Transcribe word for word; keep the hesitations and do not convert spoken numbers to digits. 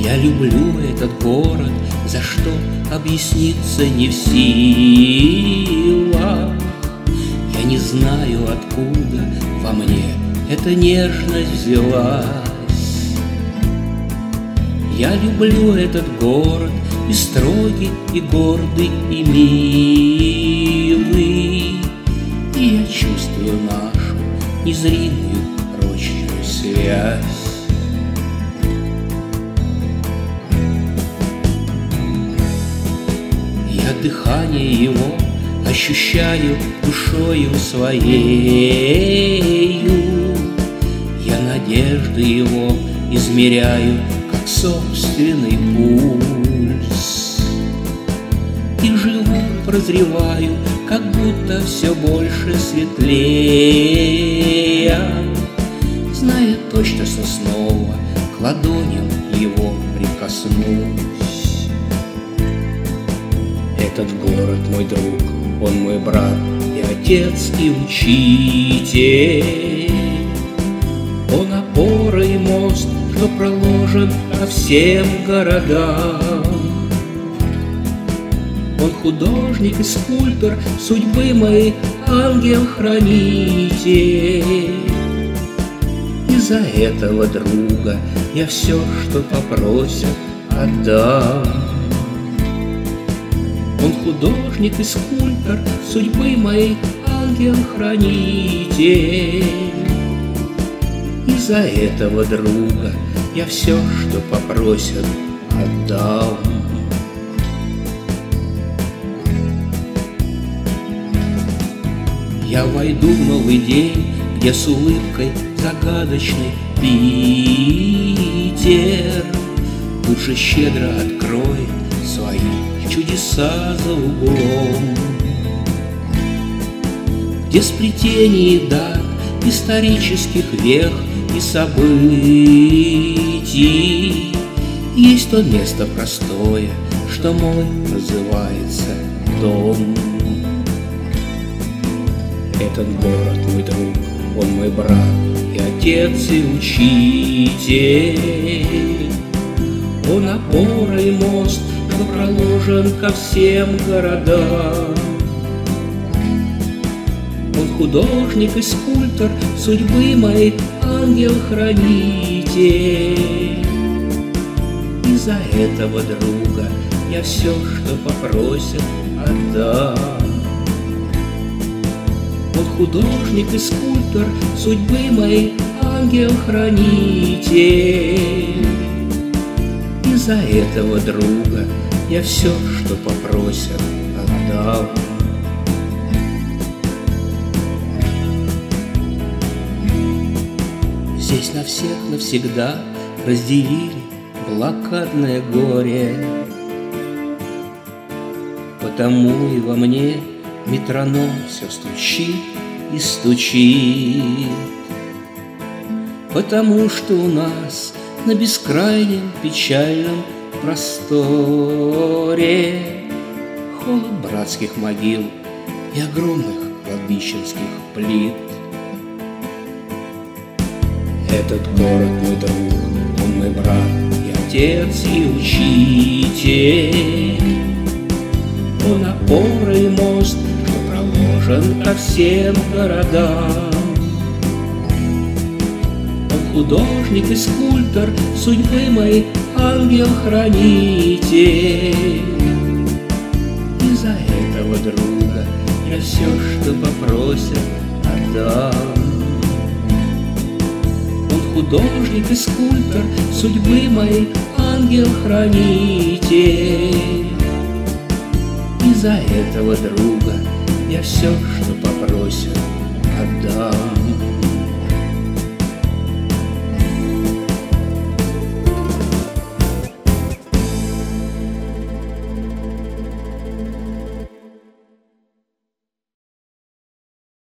Я люблю этот город, за что объясниться не в силах. Я не знаю, откуда во мне эта нежность взялась. Я люблю этот город, и строгий, и гордый, и милый. И я чувствую нашу незримую прочную связь. Я дыхание его ощущаю душою своею. Я надежды его измеряю, как собственный пульс. И живу, прозреваю, как будто все больше светлее, зная точно, что снова к ладоням его прикоснусь. Этот город мой друг, он мой брат, и отец, и учитель. Он опора и мост, что проложен по всем городам. Он художник и скульптор судьбы моей, ангел-хранитель. Из-за этого друга я все, что попросят, отдам. Он художник и скульптор судьбы моей, ангел-хранитель. Из-за этого друга я все, что попросят, отдам. Я войду в новый день, где с улыбкой загадочный Питер тут же щедро откроет свои чудеса за углом, где сплетение дат, исторических вех и событий есть то место простое, что мой называется дом. Этот город мой друг, он мой брат, и отец, и учитель. Он опора и мост, что проложен ко всем городам. Он художник и скульптор судьбы моей, ангел-хранитель. Из-за этого друга я все, что попросят, отдам. Он художник и скульптор судьбы моей, ангел-хранитель. Из-за этого друга я все, что попросят, отдам. Здесь на всех навсегда разделили блокадное горе. Потому и во мне метроном все стучит и стучит. Потому что у нас на бескрайнем печальном просторе холод братских могил и огромных кладбищенских плит. Этот город мой друг, он мой брат, и отец, и учитель. Он опора и мост, что проложен ко всем городам. Он художник и скульптор судьбы моей, ангел-хранитель. Из-за этого друга я все, что попросят, отдам. Он художник и скульптор судьбы моей, ангел-хранитель. Из-за этого друга я все, что попросят, отдам.